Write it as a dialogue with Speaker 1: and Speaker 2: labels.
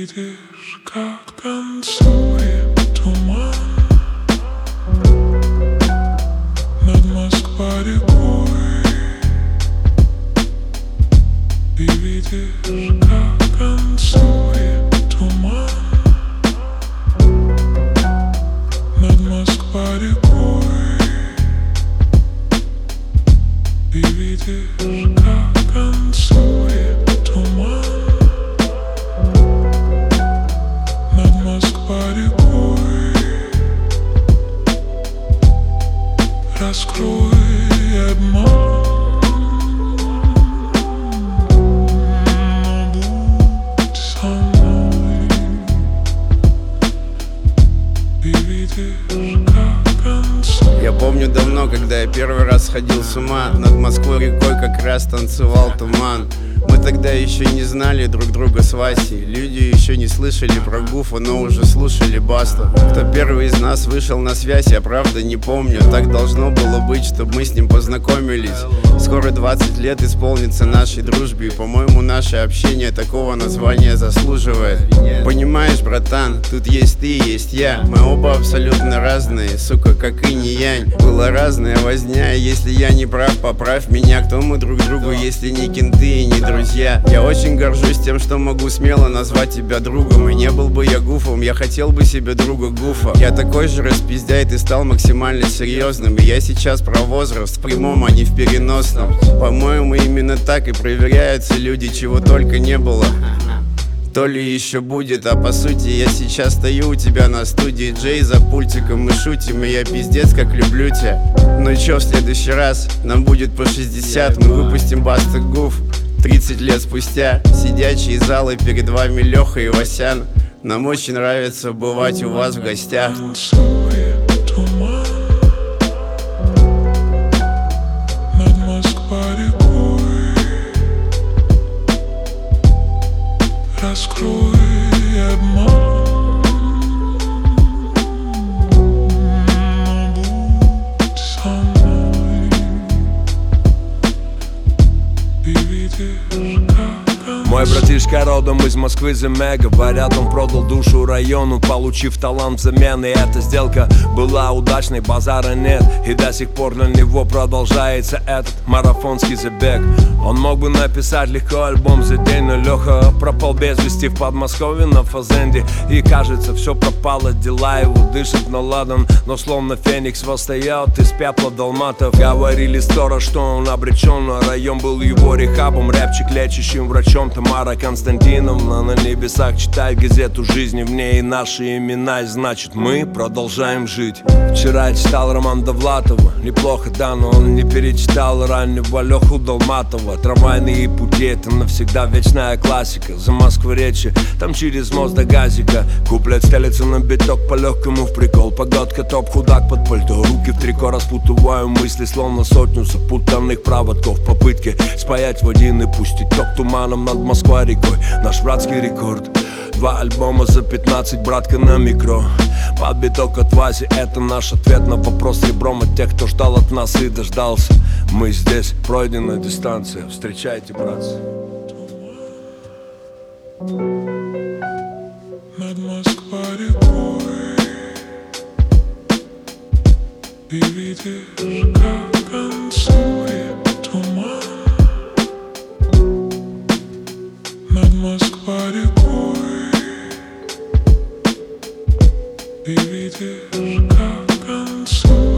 Speaker 1: видишь, как танцует туман над Москва-рекой. Ты видишь, как танцует туман над Москва-рекой. Ты видишь, как танцует туман над Москва-рекой. Раскрой обман, но будь со мной. Ты видишь, как танцует.
Speaker 2: Я помню давно, когда я первый раз сходил с ума, над Москвой-рекой как раз танцевал туман. Мы тогда еще не знали друг друга с Васей. Люди еще не слышали про Гуфа, но уже слушали Басту. Кто первый из нас вышел на связь, я правда не помню. Так должно было быть, чтобы мы с ним познакомились. Скоро 20 лет исполнится нашей дружбе, и, по-моему, наше общение такого названия заслуживает. Понимаешь, братан, тут есть ты, есть я. Мы оба абсолютно разные, сука, как инь и янь. Была разная возня, и если я не прав, поправь меня. Кто мы друг другу, если не кенты и не друзья? Я очень горжусь тем, что могу смело назвать тебя другом. И не был бы я Гуфом, я хотел бы себе друга Гуфа. Я такой же распиздяй, ты стал максимально серьезным. И я сейчас про возраст в прямом, а не в переносном. По-моему, именно так и проверяются люди, чего только не было, то ли еще будет. А по сути я сейчас стою у тебя на студии, Джей за пультиком, мы шутим, и я пиздец как люблю тебя. Ну чё, в следующий раз нам будет по 60, мы выпустим Баста Гуф 30 лет спустя. Сидячие залы, перед вами Леха и Васян. Нам очень нравится бывать у вас в гостях.
Speaker 1: Танцует туман над Москва-рекой. Раскрой обман, но будь со мной. Ты видишь, как
Speaker 3: Мой братишка родом из Москвы, ЗМ. Говорят, он продал душу району, получив талант взамен. И эта сделка была удачной, базара нет. И до сих пор для него продолжается этот марафонский забег. Он мог бы написать легко альбом за день, но Леха пропал без вести в Подмосковье на фазенде. И кажется, все пропало, дела его дышат на ладан, но словно феникс восстает из пепла Далматов. Говорили сторож, что он обречен, но район был его рехабом. Рэпчик лечащим врачом Тамара Константиновна на небесах читает газету жизни, в ней наши имена, и значит мы продолжаем жить. Вчера я читал роман Довлатова, неплохо, да, но он не перечитал раннего Леху Долматова. Трамвайные пути — это навсегда вечная классика. За Москву-речи, там через мост до газика. Куплет стелится на биток по-легкому в прикол. Погодка топ, худак под пальто, руки в трико распутываю мысли, словно сотню запутанных проводков в попытке спаять в один и пустить ток туманом над Москва-рекой. Наш братский рекорд. 2 альбома за 15, братка, на микро. Под биток от Васи — это наш ответ на вопрос ребром от тех, кто ждал от нас и дождался. Мы здесь, пройдена дистанция. Встречайте, братцы.
Speaker 1: над Москва-рекой. Ты видишь, как танцует туман над Москва-рекой. Ты видишь, как танцует